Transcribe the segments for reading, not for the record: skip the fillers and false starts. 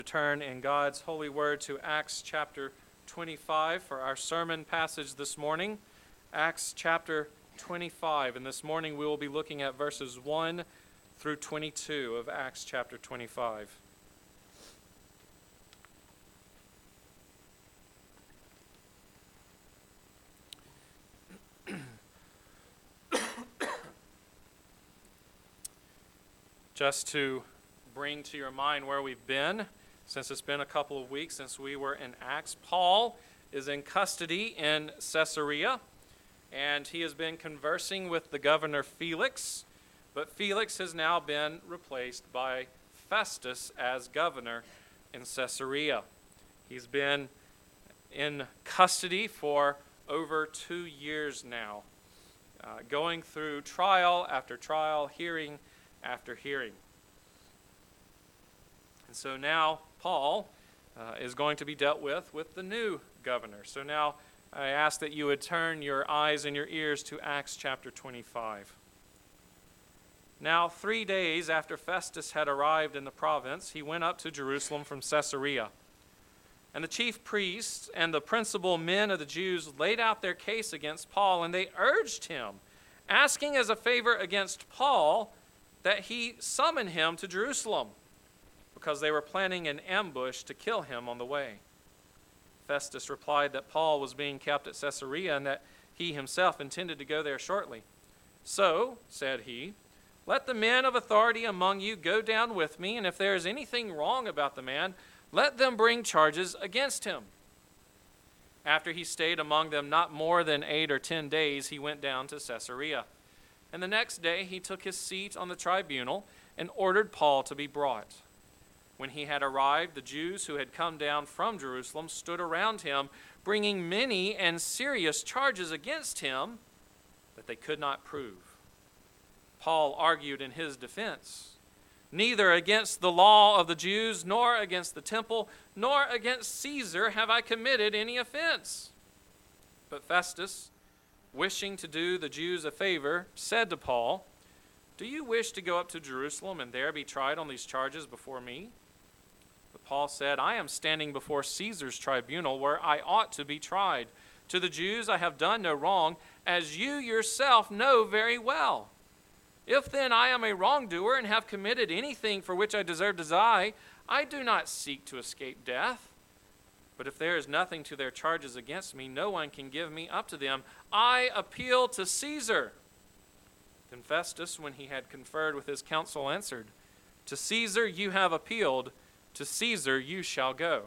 Turn in God's holy word to Acts chapter 25 for our sermon passage this morning. Acts chapter 25, and this morning we will be looking at verses 1 through 22 of Acts chapter 25. Just to bring to your mind where we've been, since it's been a couple of weeks since we were in Acts, Paul is in custody in Caesarea, and he has been conversing with the governor Felix, but Felix has now been replaced by Festus as governor in Caesarea. He's been in custody for over 2 years now, going through trial after trial, hearing after hearing. And so now Paul is going to be dealt with the new governor. So now I ask that you would turn your eyes and your ears to Acts chapter 25. Now 3 days after Festus had arrived in the province, he went up to Jerusalem from Caesarea. And the chief priests and the principal men of the Jews laid out their case against Paul, and they urged him, asking as a favor against Paul that he summon him to Jerusalem, because they were planning an ambush to kill him on the way. Festus replied that Paul was being kept at Caesarea and that he himself intended to go there shortly. So, said he, let the men of authority among you go down with me, and if there is anything wrong about the man, let them bring charges against him. After he stayed among them not more than 8 or 10 days, he went down to Caesarea. And the next day he took his seat on the tribunal and ordered Paul to be brought. When he had arrived, the Jews who had come down from Jerusalem stood around him, bringing many and serious charges against him that they could not prove. Paul argued in his defense, neither against the law of the Jews, nor against the temple, nor against Caesar have I committed any offense. But Festus, wishing to do the Jews a favor, said to Paul, do you wish to go up to Jerusalem and there be tried on these charges before me? But Paul said, I am standing before Caesar's tribunal where I ought to be tried. To the Jews I have done no wrong, as you yourself know very well. If then I am a wrongdoer and have committed anything for which I deserve to die, I do not seek to escape death. But if there is nothing to their charges against me, no one can give me up to them. I appeal to Caesar. Then Festus, when he had conferred with his council, answered, to Caesar you have appealed, to Caesar you shall go.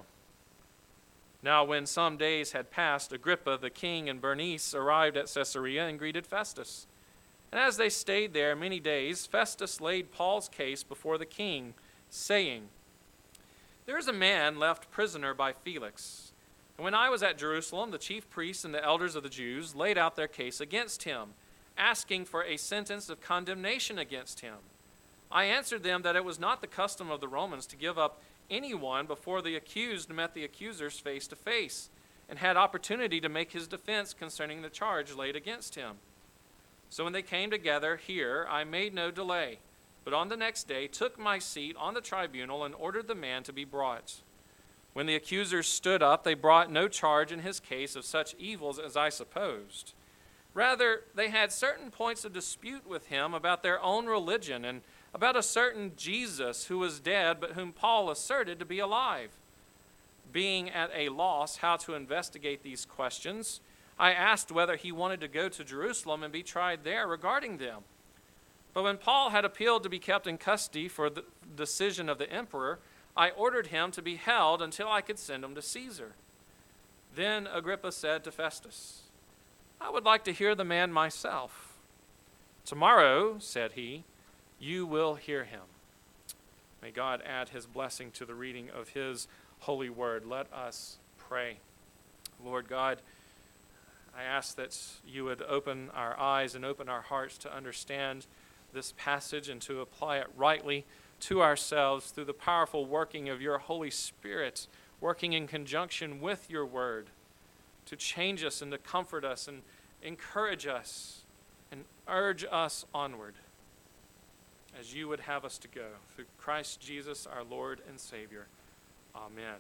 Now when some days had passed, Agrippa the king and Bernice arrived at Caesarea and greeted Festus. And as they stayed there many days, Festus laid Paul's case before the king, saying, there is a man left prisoner by Felix. And when I was at Jerusalem, the chief priests and the elders of the Jews laid out their case against him, asking for a sentence of condemnation against him. I answered them that it was not the custom of the Romans to give up anyone before the accused met the accusers face to face, and had opportunity to make his defense concerning the charge laid against him. So when they came together here, I made no delay, but on the next day took my seat on the tribunal and ordered the man to be brought. When the accusers stood up, they brought no charge in his case of such evils as I supposed. Rather, they had certain points of dispute with him about their own religion and about a certain Jesus who was dead, but whom Paul asserted to be alive. Being at a loss how to investigate these questions, I asked whether he wanted to go to Jerusalem and be tried there regarding them. But when Paul had appealed to be kept in custody for the decision of the emperor, I ordered him to be held until I could send him to Caesar. Then Agrippa said to Festus, I would like to hear the man myself. Tomorrow, said he, you will hear him. May God add his blessing to the reading of his holy word. Let us pray. Lord God, I ask that you would open our eyes and open our hearts to understand this passage and to apply it rightly to ourselves through the powerful working of your Holy Spirit, working in conjunction with your word to change us and to comfort us and encourage us and urge us onward as you would have us to go. Through Christ Jesus, our Lord and Savior. Amen.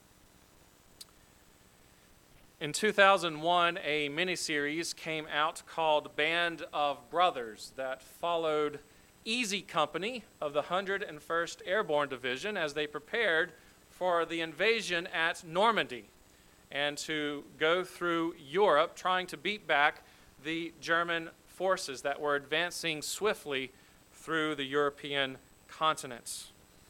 In 2001, a miniseries came out called Band of Brothers that followed Easy Company of the 101st Airborne Division as they prepared for the invasion at Normandy and to go through Europe trying to beat back the German forces that were advancing swiftly through the European continents.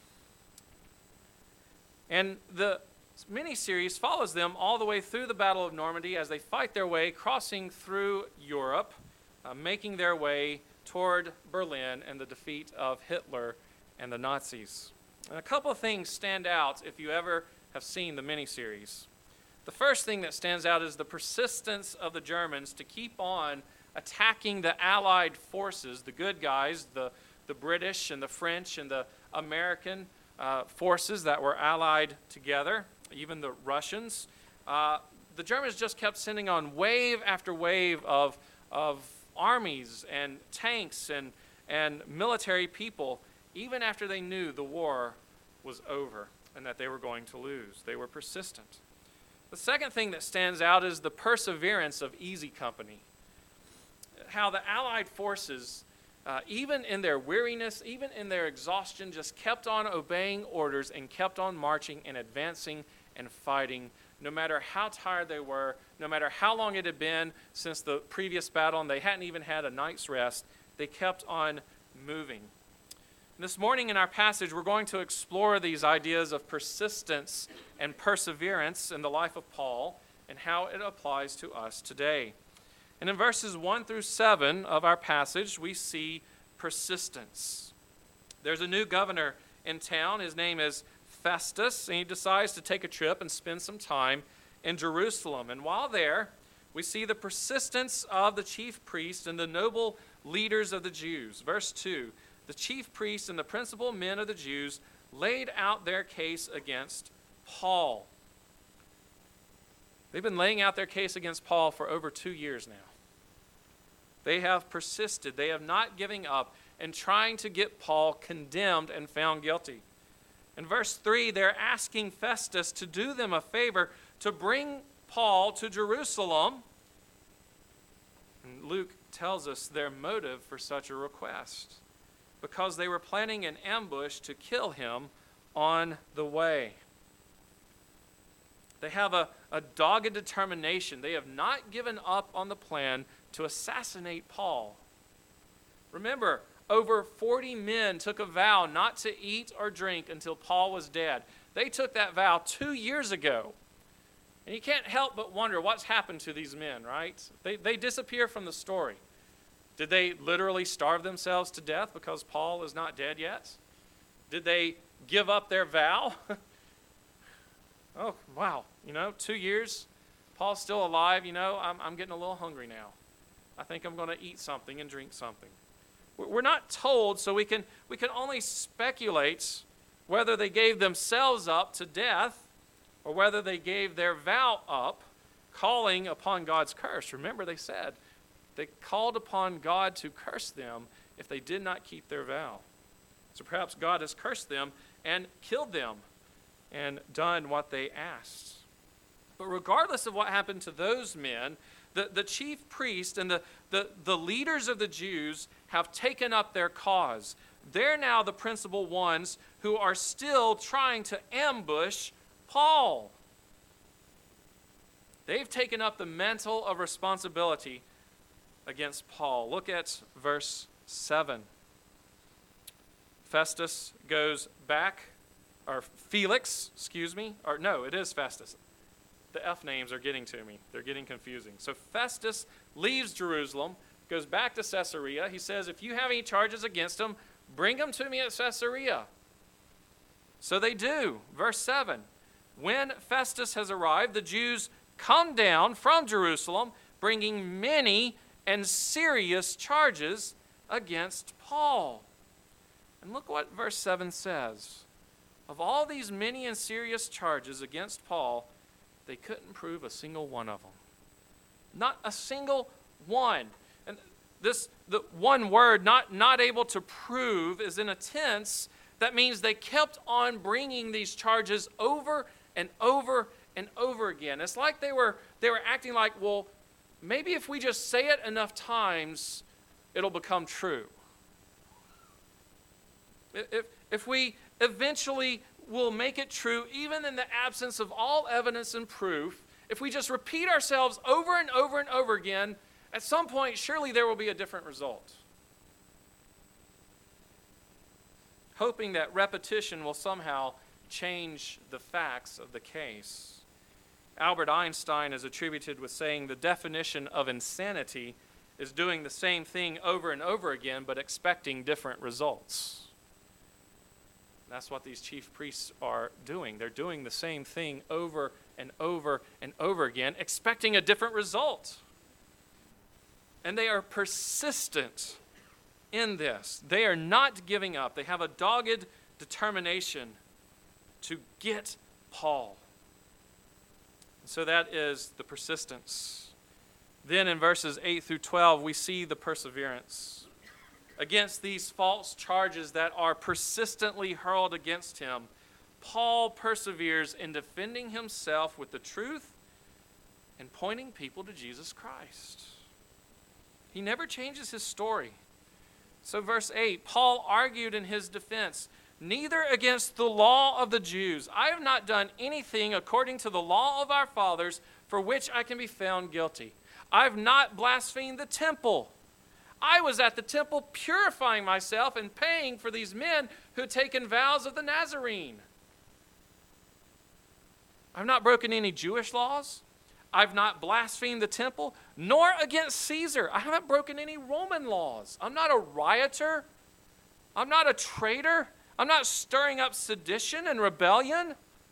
And the miniseries follows them all the way through the Battle of Normandy as they fight their way, crossing through Europe, making their way toward Berlin and the defeat of Hitler and the Nazis. And a couple of things stand out if you ever have seen the miniseries. The first thing that stands out is the persistence of the Germans to keep on attacking the Allied forces, the good guys, the British and the French and the American forces that were allied together, even the Russians. The Germans just kept sending on wave after wave of armies and tanks and military people, even after they knew the war was over and that they were going to lose. They were persistent. The second thing that stands out is the perseverance of Easy Company. How the Allied forces, even in their weariness, even in their exhaustion, just kept on obeying orders and kept on marching and advancing and fighting, no matter how tired they were, no matter how long it had been since the previous battle, and they hadn't even had a night's rest. They kept on moving. This morning in our passage, we're going to explore these ideas of persistence and perseverance in the life of Paul and how it applies to us today. And in verses 1 through 7 of our passage, we see persistence. There's a new governor in town. His name is Festus, and he decides to take a trip and spend some time in Jerusalem. And while there, we see the persistence of the chief priests and the noble leaders of the Jews. Verse 2, the chief priests and the principal men of the Jews laid out their case against Paul. They've been laying out their case against Paul for over 2 years now. They have persisted. They have not given up in trying to get Paul condemned and found guilty. In verse 3, they're asking Festus to do them a favor to bring Paul to Jerusalem. And Luke tells us their motive for such a request, because they were planning an ambush to kill him on the way. They have a dogged determination. They have not given up on the plan to assassinate Paul. Remember, over 40 men took a vow not to eat or drink until Paul was dead. They took that vow 2 years ago. And you can't help but wonder what's happened to these men, right? They disappear from the story. Did they literally starve themselves to death because Paul is not dead yet? Did they give up their vow? Oh, wow. 2 years, Paul's still alive. I'm getting a little hungry now. I think I'm going to eat something and drink something. We're not told, so we can only speculate whether they gave themselves up to death or whether they gave their vow up, calling upon God's curse. Remember, they said they called upon God to curse them if they did not keep their vow. So perhaps God has cursed them and killed them and done what they asked. But regardless of what happened to those men, the chief priest and the leaders of the Jews have taken up their cause. They're now the principal ones who are still trying to ambush Paul. They've taken up the mantle of responsibility against Paul. Look at verse 7. Festus goes back, or Felix, it is Festus. The F names are getting to me. They're getting confusing. So Festus leaves Jerusalem, goes back to Caesarea. He says, if you have any charges against him, bring them to me at Caesarea. So they do. Verse 7. When Festus has arrived, the Jews come down from Jerusalem, bringing many and serious charges against Paul. And look what verse 7 says. Of all these many and serious charges against Paul, they couldn't prove a single one of them. Not a single one. And the one word, not able to prove, is in a tense That means they kept on bringing these charges over and over and over again. It's like they were acting like, well, maybe if we just say it enough times, it'll become true. If we eventually will make it true, even in the absence of all evidence and proof, if we just repeat ourselves over and over and over again, at some point, surely there will be a different result. Hoping that repetition will somehow change the facts of the case. Albert Einstein is attributed with saying the definition of insanity is doing the same thing over and over again, but expecting different results. That's what these chief priests are doing. They're doing the same thing over and over and over again, expecting a different result. And they are persistent in this. They are not giving up. They have a dogged determination to get Paul. So that is the persistence. Then in verses 8 through 12, we see the perseverance against these false charges that are persistently hurled against him. Paul perseveres in defending himself with the truth and pointing people to Jesus Christ. He never changes his story. So verse 8, Paul argued in his defense, neither against the law of the Jews. I have not done anything according to the law of our fathers for which I can be found guilty. I have not blasphemed the temple. I was at the temple purifying myself and paying for these men who had taken vows of the Nazarene. I've not broken any Jewish laws. I've not blasphemed the temple, nor against Caesar. I haven't broken any Roman laws. I'm not a rioter. I'm not a traitor. I'm not stirring up sedition and rebellion.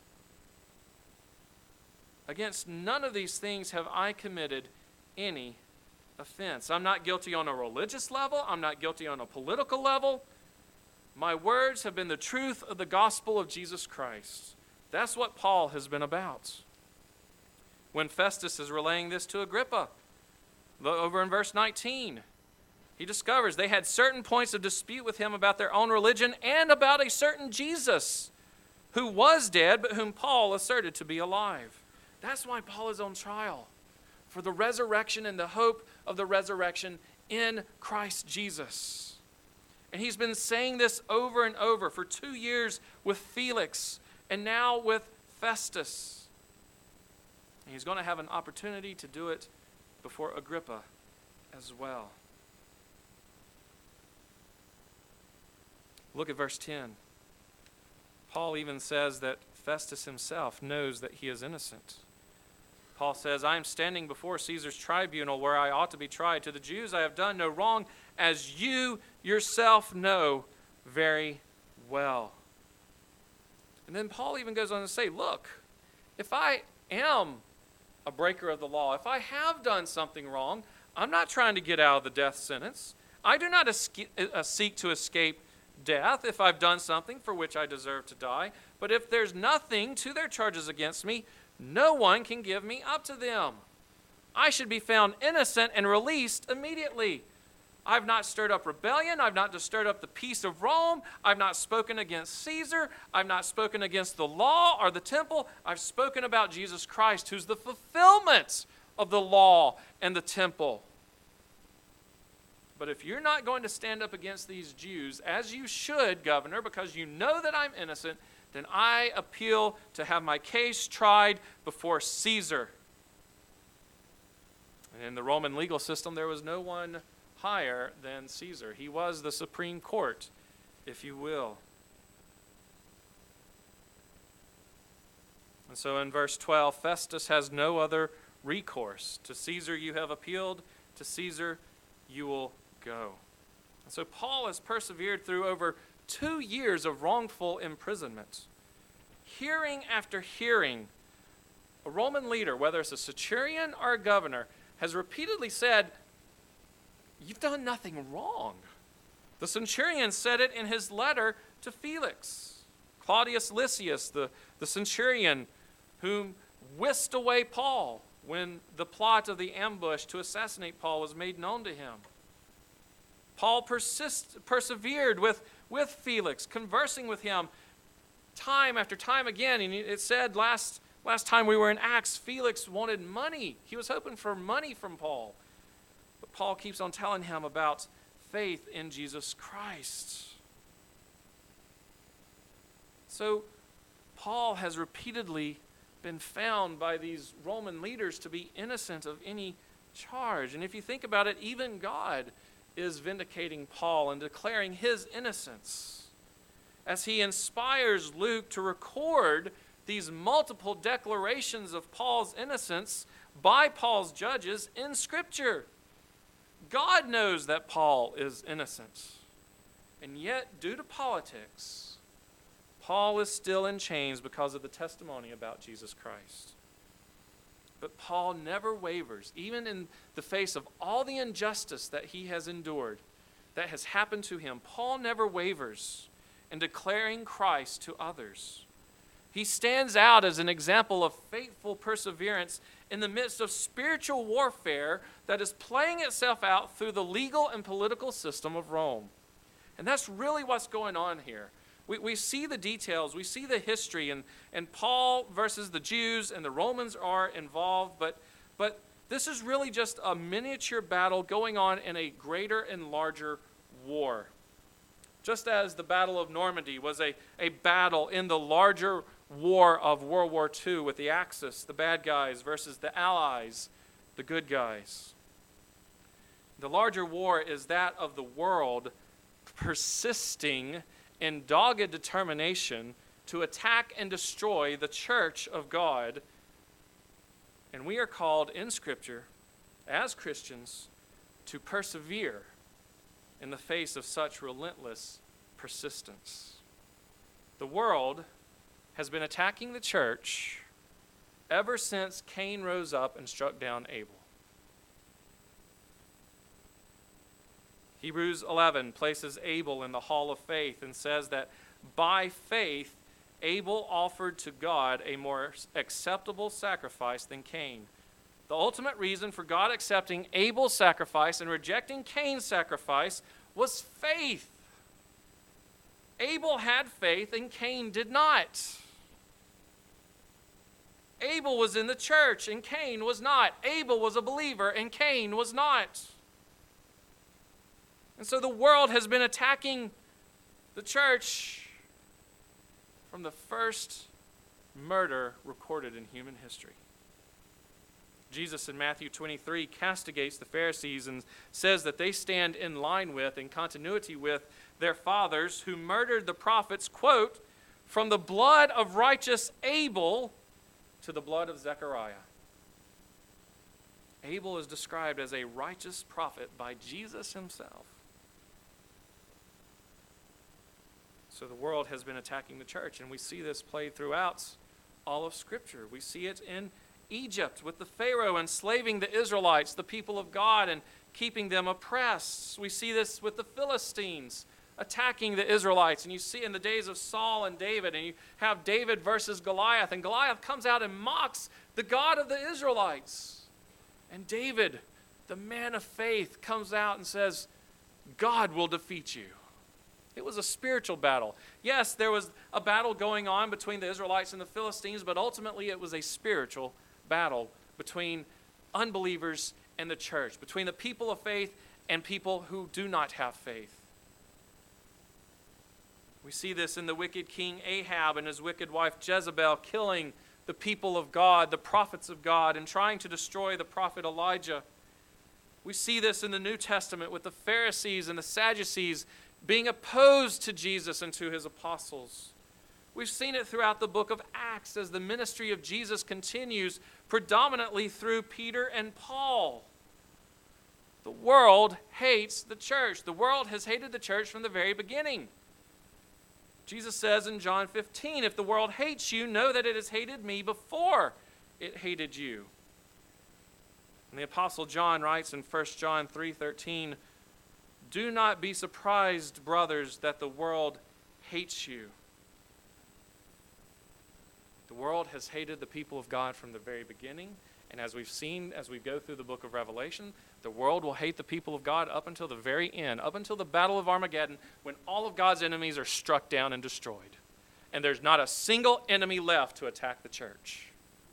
Against none of these things have I committed any offense. I'm not guilty on a religious level. I'm not guilty on a political level. My words have been the truth of the gospel of Jesus Christ. That's what Paul has been about. When Festus is relaying this to Agrippa, over in verse 19, he discovers they had certain points of dispute with him about their own religion and about a certain Jesus who was dead but whom Paul asserted to be alive. That's why Paul is on trial, for the resurrection and the hope of the resurrection in Christ Jesus. And he's been saying this over and over for 2 years with Felix and now with Festus. And he's going to have an opportunity to do it before Agrippa as well. Look at verse 10. Paul even says that Festus himself knows that he is innocent. Paul says, I am standing before Caesar's tribunal where I ought to be tried. To the Jews I have done no wrong, as you yourself know very well. And then Paul even goes on to say, look, if I am a breaker of the law, if I have done something wrong, I'm not trying to get out of the death sentence. I do not seek to escape death if I've done something for which I deserve to die. But if there's nothing to their charges against me, no one can give me up to them. I should be found innocent and released immediately. I've not stirred up rebellion. I've not stirred up the peace of Rome. I've not spoken against Caesar. I've not spoken against the law or the temple. I've spoken about Jesus Christ, who's the fulfillment of the law and the temple. But if you're not going to stand up against these Jews, as you should, Governor, because you know that I'm innocent, then I appeal to have my case tried before Caesar. And in the Roman legal system, there was no one higher than Caesar. He was the Supreme Court, if you will. And so in verse 12, Festus has no other recourse. To Caesar you have appealed, to Caesar you will go. And so Paul has persevered through over 2 years of wrongful imprisonment. Hearing after hearing, a Roman leader, whether it's a centurion or a governor, has repeatedly said, you've done nothing wrong. The centurion said it in his letter to Felix. Claudius Lysias, the centurion whom whisked away Paul when the plot of the ambush to assassinate Paul was made known to him. Paul persevered with with Felix, conversing with him time after time again. And it said last time we were in Acts, Felix wanted money. He was hoping for money from Paul. But Paul keeps on telling him about faith in Jesus Christ. So Paul has repeatedly been found by these Roman leaders to be innocent of any charge. And if you think about it, even God is vindicating Paul and declaring his innocence as he inspires Luke to record these multiple declarations of Paul's innocence by Paul's judges in Scripture. God knows that Paul is innocent. And yet, due to politics, Paul is still in chains because of the testimony about Jesus Christ. But Paul never wavers, even in the face of all the injustice that he has endured, that has happened to him. Paul never wavers in declaring Christ to others. He stands out as an example of faithful perseverance in the midst of spiritual warfare that is playing itself out through the legal and political system of Rome. And that's really what's going on here. We see the details, we see the history, and Paul versus the Jews and the Romans are involved, but this is really just a miniature battle going on in a greater and larger war. Just as the Battle of Normandy was a battle in the larger war of World War II with the Axis, the bad guys, versus the Allies, the good guys. The larger war is that of the world persisting in dogged determination to attack and destroy the church of God. And we are called in Scripture, as Christians, to persevere in the face of such relentless persistence. The world has been attacking the church ever since Cain rose up and struck down Abel. Hebrews 11 places Abel in the hall of faith and says that by faith, Abel offered to God a more acceptable sacrifice than Cain. The ultimate reason for God accepting Abel's sacrifice and rejecting Cain's sacrifice was faith. Abel had faith and Cain did not. Abel was in the church and Cain was not. Abel was a believer and Cain was not. And so the world has been attacking the church from the first murder recorded in human history. Jesus in Matthew 23 castigates the Pharisees and says that they stand in line with, in continuity with, their fathers who murdered the prophets, quote, from the blood of righteous Abel to the blood of Zechariah. Abel is described as a righteous prophet by Jesus himself. So the world has been attacking the church, and we see this played throughout all of Scripture. We see it in Egypt with the Pharaoh enslaving the Israelites, the people of God, and keeping them oppressed. We see this with the Philistines attacking the Israelites, and you see in the days of Saul and David, and you have David versus Goliath, and Goliath comes out and mocks the God of the Israelites. And David, the man of faith, comes out and says, God will defeat you. It was a spiritual battle. Yes, there was a battle going on between the Israelites and the Philistines, but ultimately it was a spiritual battle between unbelievers and the church, between the people of faith and people who do not have faith. We see this in the wicked king Ahab and his wicked wife Jezebel killing the people of God, the prophets of God, and trying to destroy the prophet Elijah. We see this in the New Testament with the Pharisees and the Sadducees being opposed to Jesus and to his apostles. We've seen it throughout the book of Acts as the ministry of Jesus continues predominantly through Peter and Paul. The world hates the church. The world has hated the church from the very beginning. Jesus says in John 15, if the world hates you, know that it has hated me before it hated you. And the Apostle John writes in 1 John 3:13, do not be surprised, brothers, that the world hates you. The world has hated the people of God from the very beginning, And as we've seen, as we go through the book of Revelation, the world will hate the people of God up until the very end, up until the battle of Armageddon, when all of God's enemies are struck down and destroyed. And there's not a single enemy left to attack the church.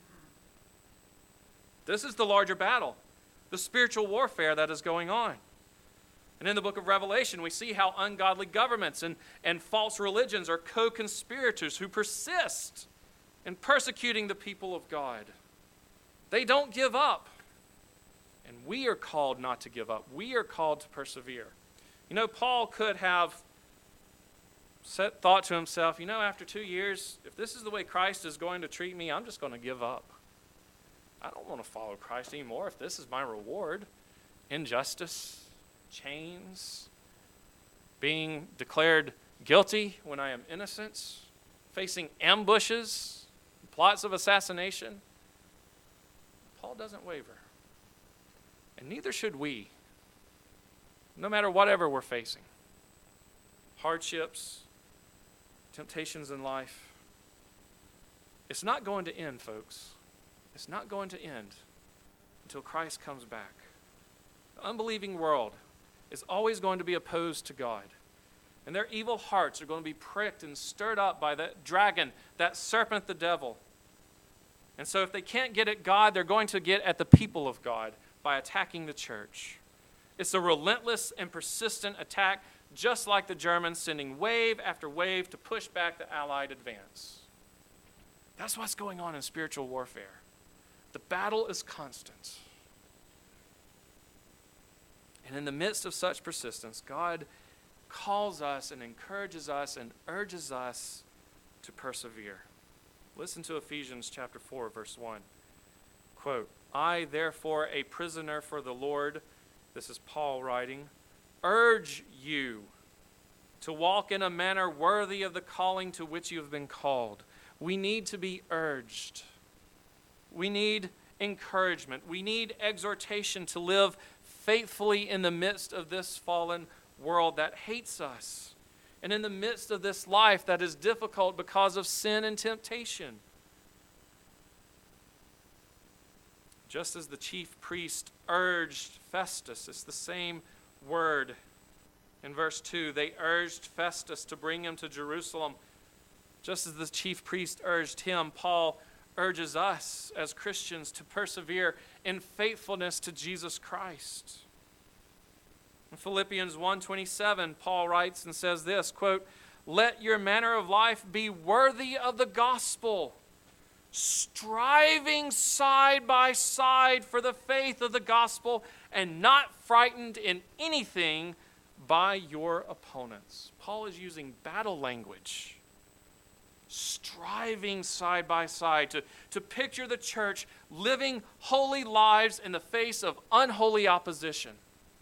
This is the larger battle, the spiritual warfare that is going on. And in the book of Revelation, we see how ungodly governments and false religions are co-conspirators who persist in persecuting the people of God. They don't give up. And we are called not to give up. We are called to persevere. You know, Paul could have thought to himself, after 2 years, if this is the way Christ is going to treat me, I'm just going to give up. I don't want to follow Christ anymore if this is my reward. Injustice, chains, being declared guilty when I am innocent, facing ambushes, plots of assassination. Paul doesn't waver. And neither should we, no matter whatever we're facing. Hardships, temptations in life. It's not going to end, folks. It's not going to end until Christ comes back. The unbelieving world is always going to be opposed to God. And their evil hearts are going to be pricked and stirred up by that dragon, that serpent, the devil. And so if they can't get at God, they're going to get at the people of God by attacking the church. It's a relentless and persistent attack, just like the Germans sending wave after wave to push back the Allied advance. That's what's going on in spiritual warfare. The battle is constant. And in the midst of such persistence, God calls us and encourages us and urges us to persevere. Listen to Ephesians chapter 4, verse 1. Quote, I, therefore, a prisoner for the Lord, this is Paul writing, urge you to walk in a manner worthy of the calling to which you have been called. We need to be urged. We need encouragement. We need exhortation to live faithfully in the midst of this fallen world that hates us, and in the midst of this life that is difficult because of sin and temptation. Just as the chief priest urged Festus, it's the same word in verse 2. They urged Festus to bring him to Jerusalem. Just as the chief priest urged him, Paul urges us as Christians to persevere in faithfulness to Jesus Christ. In Philippians 1:27, Paul writes and says this, quote, let your manner of life be worthy of the gospel, striving side by side for the faith of the gospel and not frightened in anything by your opponents. Paul is using battle language. Striving side by side to picture the church living holy lives in the face of unholy opposition.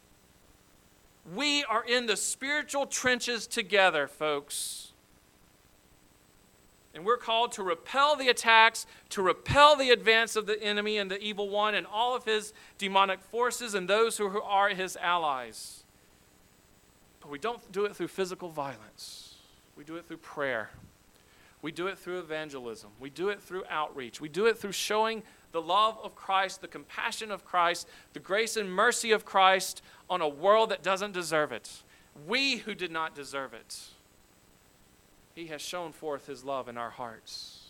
We are in the spiritual trenches together, folks. And we're called to repel the attacks, to repel the advance of the enemy and the evil one and all of his demonic forces and those who are his allies. But we don't do it through physical violence. We do it through prayer. We do it through evangelism. We do it through outreach. We do it through showing the love of Christ, the compassion of Christ, the grace and mercy of Christ on a world that doesn't deserve it. We who did not deserve it. He has shown forth his love in our hearts.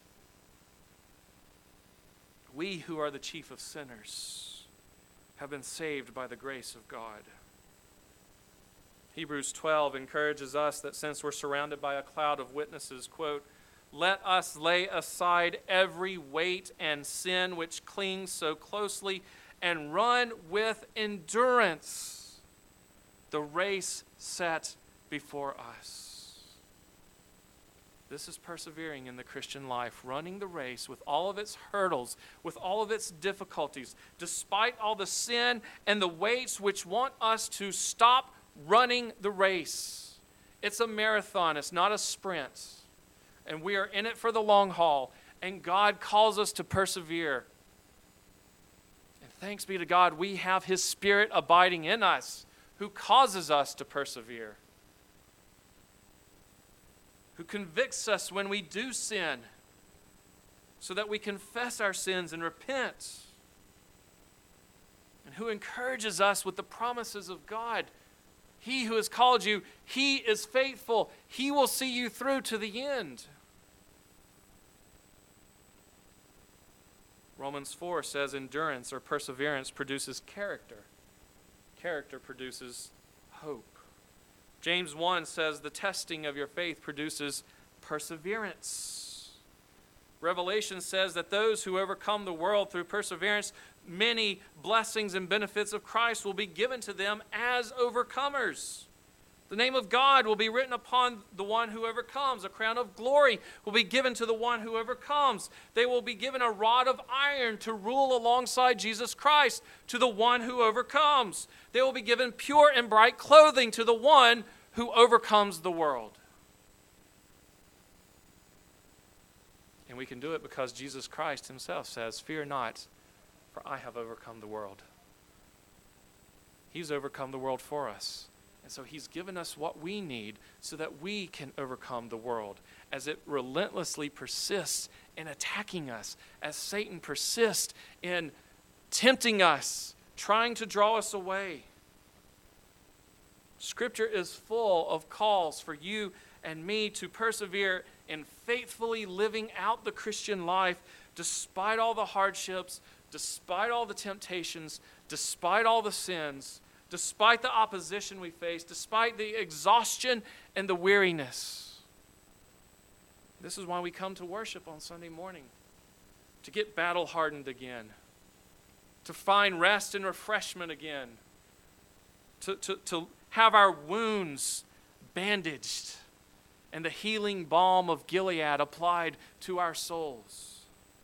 We who are the chief of sinners have been saved by the grace of God. Hebrews 12 encourages us that since we're surrounded by a cloud of witnesses, quote, let us lay aside every weight and sin which clings so closely and run with endurance the race set before us. This is persevering in the Christian life, running the race with all of its hurdles, with all of its difficulties, despite all the sin and the weights which want us to stop running the race. It's a marathon, it's not a sprint. And we are in it for the long haul. And God calls us to persevere. And thanks be to God, we have his Spirit abiding in us, who causes us to persevere, who convicts us when we do sin, so that we confess our sins and repent. and who encourages us with the promises of God. He who has called you, He is faithful. He will see you through to the end. Romans 4 says endurance or perseverance produces character. Character produces hope. James 1 says the testing of your faith produces perseverance. Revelation says that those who overcome the world through perseverance, many blessings and benefits of Christ will be given to them as overcomers. The name of God will be written upon the one who overcomes. A crown of glory will be given to the one who overcomes. They will be given a rod of iron to rule alongside Jesus Christ to the one who overcomes. They will be given pure and bright clothing to the one who overcomes the world. And we can do it because Jesus Christ himself says, "Fear not, for I have overcome the world." He's overcome the world for us. And so he's given us what we need so that we can overcome the world as it relentlessly persists in attacking us, as Satan persists in tempting us, trying to draw us away. Scripture is full of calls for you and me to persevere in faithfully living out the Christian life despite all the hardships, despite all the temptations, despite all the sins, despite the opposition we face, despite the exhaustion and the weariness. This is why we come to worship on Sunday morning, to get battle-hardened again, to find rest and refreshment again, to have our wounds bandaged and the healing balm of Gilead applied to our souls.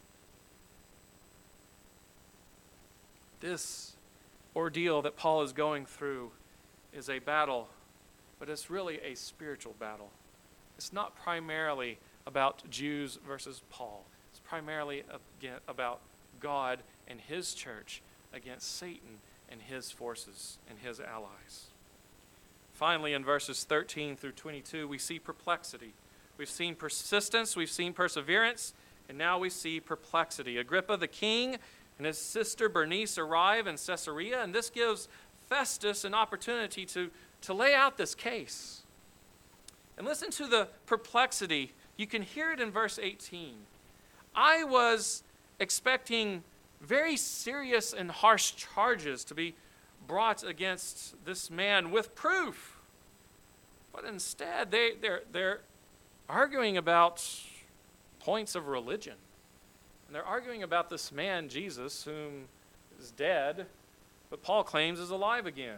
This ordeal that Paul is going through is a battle, but it's really a spiritual battle. It's not primarily about Jews versus Paul. It's primarily about God and his church against Satan and his forces and his allies. Finally, in verses 13 through 22, we see perplexity. We've seen persistence, we've seen perseverance, and now we see perplexity. Agrippa the king and his sister Bernice arrive in Caesarea, and this gives Festus an opportunity to lay out this case. And listen to the perplexity. You can hear it in verse 18. I was expecting very serious and harsh charges to be brought against this man with proof. But instead, they're arguing about points of religion. And they're arguing about this man, Jesus, whom is dead, but Paul claims is alive again.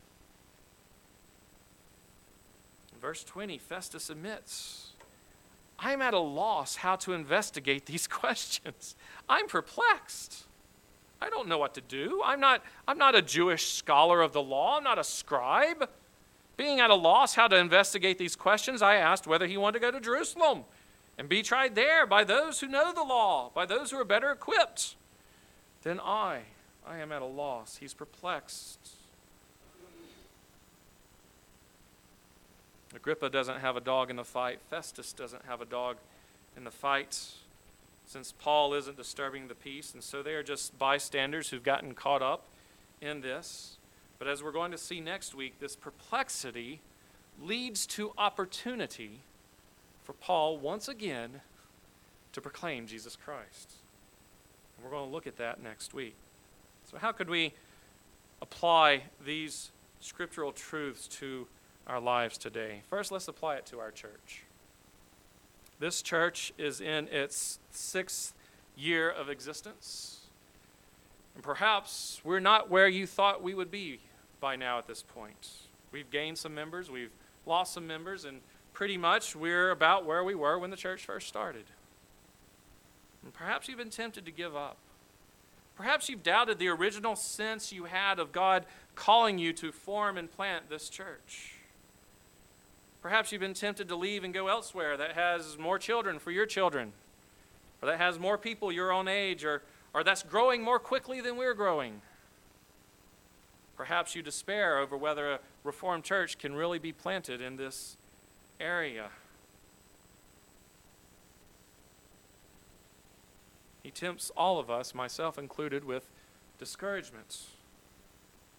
In verse 20, Festus admits, I'm at a loss how to investigate these questions. I'm perplexed. I don't know what to do. I'm not a Jewish scholar of the law. I'm not a scribe. Being at a loss how to investigate these questions, I asked whether he wanted to go to Jerusalem and be tried there by those who know the law, by those who are better equipped than I. I am at a loss. He's perplexed. Agrippa doesn't have a dog in the fight. Festus doesn't have a dog in the fight, since Paul isn't disturbing the peace, and so they are just bystanders who've gotten caught up in this. But as we're going to see next week, this perplexity leads to opportunity for Paul once again to proclaim Jesus Christ. And we're going to look at that next week. So how could we apply these scriptural truths to our lives today? First, let's apply it to our church. This church is in its 6th year of existence. And perhaps we're not where you thought we would be by now at this point. We've gained some members, we've lost some members, and pretty much we're about where we were when the church first started. And perhaps you've been tempted to give up. Perhaps you've doubted the original sense you had of God calling you to form and plant this church. Perhaps you've been tempted to leave and go elsewhere that has more children for your children, or that has more people your own age, or that's growing more quickly than we're growing. Perhaps you despair over whether a Reformed church can really be planted in this area. He tempts all of us, myself included, with discouragement.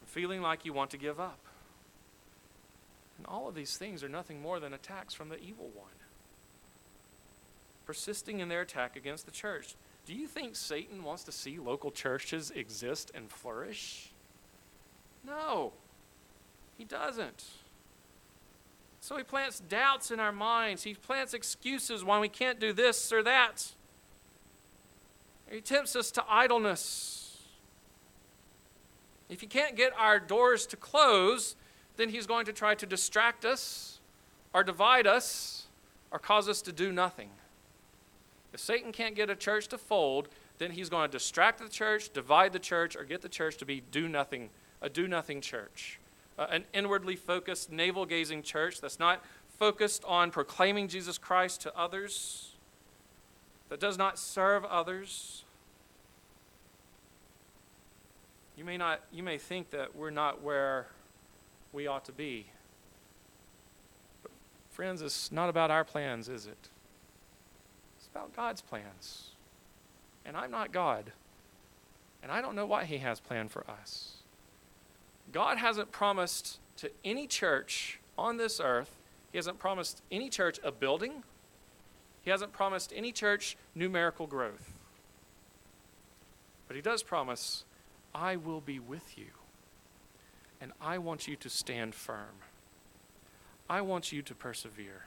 feeling like you want to give up. And all of these things are nothing more than attacks from the evil one, persisting in their attack against the church. Do you think Satan wants to see local churches exist and flourish? No, he doesn't. So he plants doubts in our minds. He plants excuses why we can't do this or that. He tempts us to idleness. If he can't get our doors to close, then he's going to try to distract us or divide us or cause us to do nothing. If Satan can't get a church to fold, then he's going to distract the church, divide the church, or get the church to be a do-nothing church. An inwardly focused, navel-gazing church that's not focused on proclaiming Jesus Christ to others, that does not serve others. You may think that we're not where we ought to be. But friends, it's not about our plans, is it? It's about God's plans. And I'm not God. And I don't know what he has planned for us. God hasn't promised to any church on this earth, he hasn't promised any church a building. He hasn't promised any church numerical growth. But he does promise, I will be with you. And I want you to stand firm. I want you to persevere.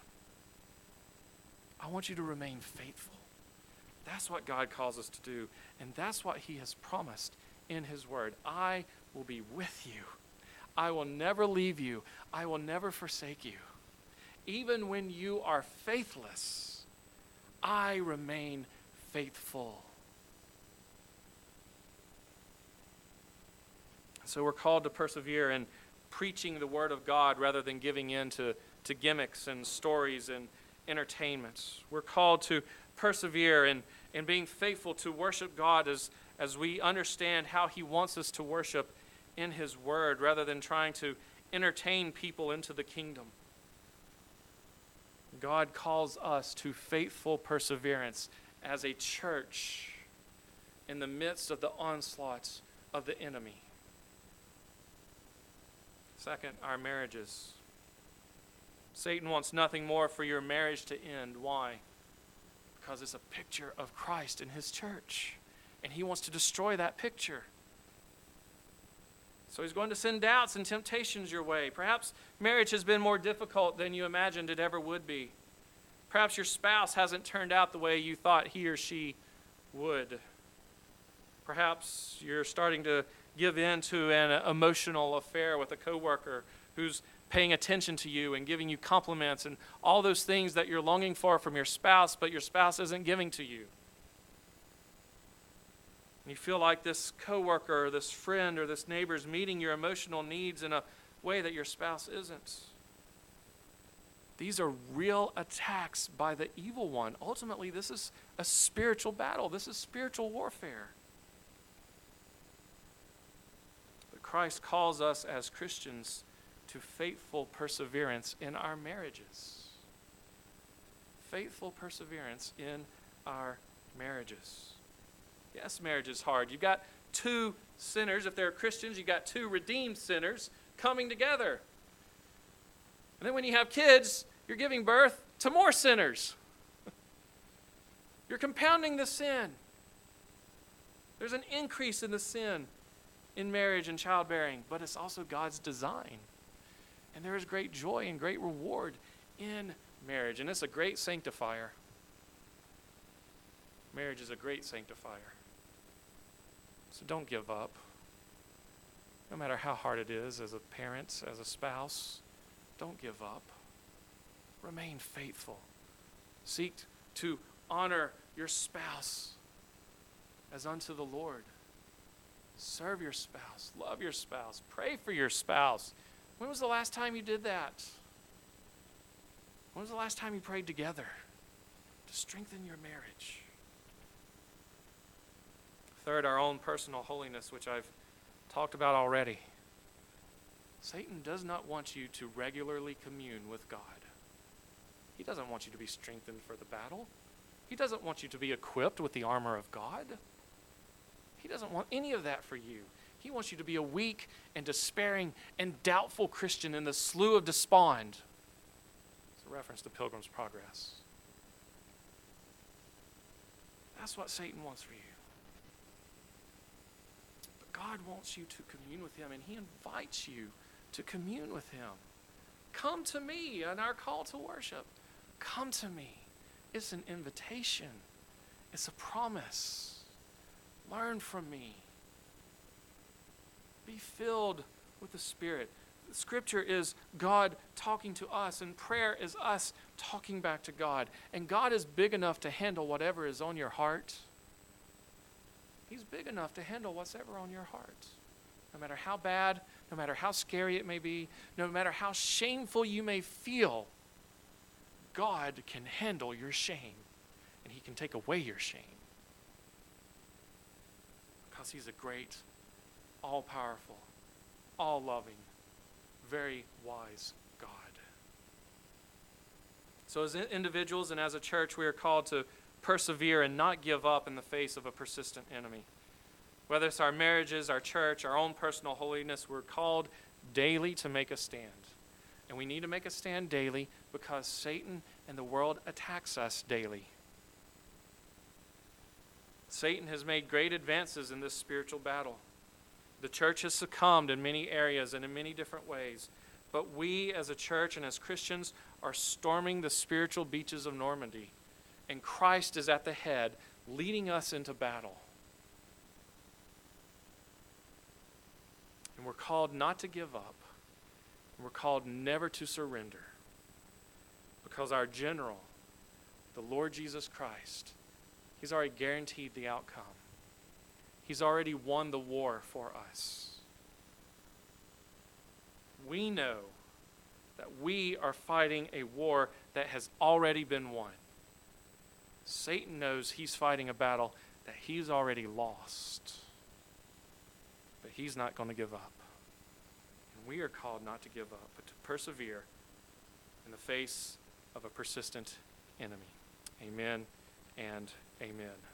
I want you to remain faithful. That's what God calls us to do. And that's what he has promised in his word. I will be with you. I will never leave you. I will never forsake you. Even when you are faithless, I remain faithful. So we're called to persevere in preaching the word of God rather than giving in to gimmicks and stories and entertainments. We're called to persevere in being faithful to worship God as we understand how he wants us to worship in his word rather than trying to entertain people into the kingdom. God calls us to faithful perseverance as a church in the midst of the onslaughts of the enemy. Second, our marriages. Satan wants nothing more for your marriage to end. Why? Because it's a picture of Christ and his church. And he wants to destroy that picture. So he's going to send doubts and temptations your way. Perhaps marriage has been more difficult than you imagined it ever would be. Perhaps your spouse hasn't turned out the way you thought he or she would. Perhaps you're starting to give in to an emotional affair with a coworker who's paying attention to you and giving you compliments and all those things that you're longing for from your spouse, but your spouse isn't giving to you. And you feel like this coworker or this friend or this neighbor is meeting your emotional needs in a way that your spouse isn't. These are real attacks by the evil one. Ultimately, this is a spiritual battle. This is spiritual warfare. But Christ calls us as Christians to faithful perseverance in our marriages. Faithful perseverance in our marriages. Yes, marriage is hard. You've got two sinners. If they're Christians, you've got two redeemed sinners coming together. And then when you have kids, you're giving birth to more sinners. You're compounding the sin. There's an increase in the sin in marriage and childbearing, but it's also God's design. And there is great joy and great reward in marriage, and it's a great sanctifier. Marriage is a great sanctifier. So don't give up. No matter how hard it is as a parent, as a spouse, don't give up. Remain faithful. Seek to honor your spouse as unto the Lord. Serve your spouse. Love your spouse. Pray for your spouse. When was the last time you did that? When was the last time you prayed together to strengthen your marriage? Third, our own personal holiness, which I've talked about already. Satan does not want you to regularly commune with God. He doesn't want you to be strengthened for the battle. He doesn't want you to be equipped with the armor of God. He doesn't want any of that for you. He wants you to be a weak and despairing and doubtful Christian in the slough of despond. It's a reference to Pilgrim's Progress. That's what Satan wants for you. But God wants you to commune with him, and he invites you to commune with him. Come to me in our call to worship. Come to me. It's an invitation. It's a promise. Learn from me. Be filled with the Spirit. Scripture is God talking to us, and prayer is us talking back to God. And God is big enough to handle whatever is on your heart. He's big enough to handle whatever on your heart. No matter how bad, no matter how scary it may be, no matter how shameful you may feel, God can handle your shame, and he can take away your shame. Because he's a great, all-powerful, all-loving, very wise God. So as individuals and as a church, we are called to persevere and not give up in the face of a persistent enemy. Whether it's our marriages, our church, our own personal holiness, we're called daily to make a stand. And we need to make a stand daily because Satan and the world attacks us daily. Satan has made great advances in this spiritual battle. The church has succumbed in many areas and in many different ways. But we as a church and as Christians are storming the spiritual beaches of Normandy. And Christ is at the head, leading us into battle. And we're called not to give up. And we're called never to surrender. Because our general, the Lord Jesus Christ, he's already guaranteed the outcome. He's already won the war for us. We know that we are fighting a war that has already been won. Satan knows he's fighting a battle that he's already lost. But he's not going to give up. And we are called not to give up, but to persevere in the face of a persistent enemy. Amen and amen.